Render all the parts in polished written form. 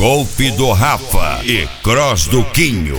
Golpe do Rafa e Cross do Quinho.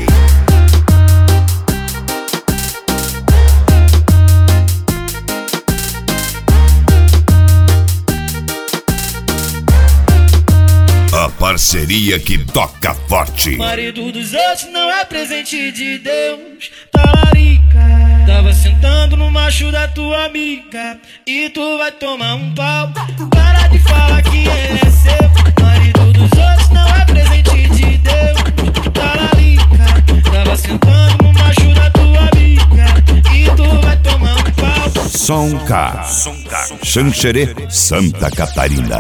A parceria que toca forte. Marido dos outros não é presente de Deus. Talarica, tava sentando no macho da tua amiga e tu vai tomar um pau. Para de falar que ele é seu. Marido dos outros não é presente de Deus. Talarica, tava sentando no macho da tua amiga e tu vai tomar um pau. Som K, Xanxerê, Santa Catarina.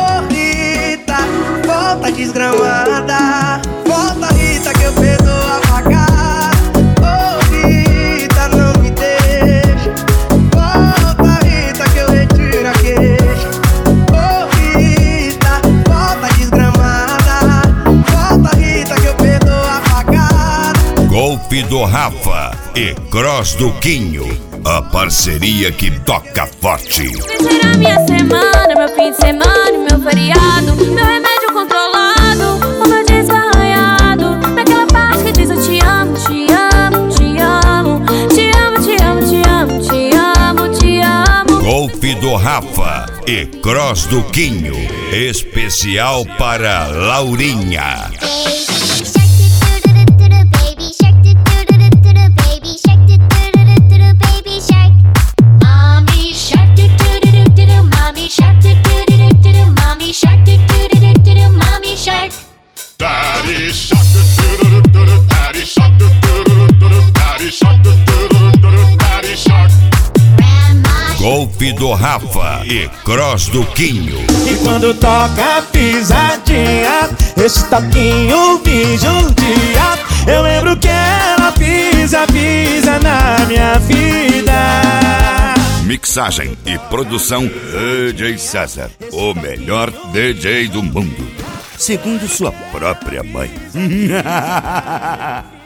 Volta desgramada, volta Rita que eu perdoo a pagar. Oh Rita, não me deixa. Volta Rita que eu retiro a queixa. Oh Rita, volta desgramada, volta Rita que eu perdoo a pagar. Golpe do Rafa e Cross do Quinho. A parceria que toca forte. Será minha semana, meu fim de semana, meu feriado, meu remédio controlado, o meu desarranhado. Naquela parte que diz eu te amo, te amo, te amo, te amo, te amo, te amo, te amo, te amo. Golpe do Rafa e Cross do Quinho. Especial para Laurinha. Daddy shark, do-do-do-do-do, daddy shark, do-do-do-do-do, daddy shark, do-do-do-do-do, daddy shark. Golpe do Rafa e Cross do Quinho. E quando toca pisadinha, esse toquinho me judia. Eu lembro que ela pisa, pisa na minha vida. Mixagem e produção DJ César, o melhor DJ do mundo, segundo sua própria mãe.